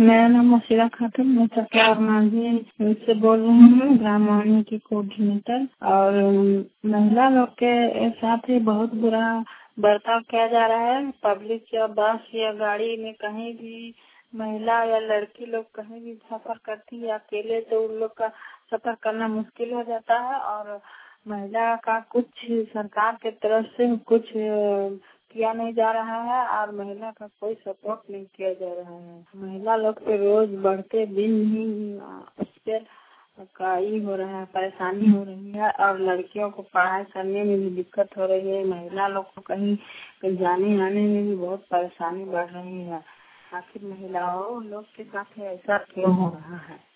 मेरा नाम मशीरा खातून, मैं चकला मांझी से बोल रही हूँ, ग्राम वाणी की कोऑर्डिनेटर। और महिला लोग के साथ ही बहुत बुरा बर्ताव किया जा रहा है। पब्लिक या बस या गाड़ी में कहीं भी महिला या लड़की लोग कहीं भी सफर करती है अकेले, तो उन लोग का सफर करना मुश्किल हो जाता है। और महिला का कुछ सरकार के तरफ से कुछ किया नहीं जा रहा है और महिला का कोई सपोर्ट नहीं किया जा रहा है। महिला लोग पे रोज बढ़ते दिन ही उससे का ही हो रहा है, परेशानी हो रही है। और लड़कियों को पढ़ाई करने में भी दिक्कत हो रही है। महिला लोग को कहीं जाने आने में भी बहुत परेशानी बढ़ रही है। आखिर महिलाओं लोग के साथ ऐसा क्यों हो रहा है?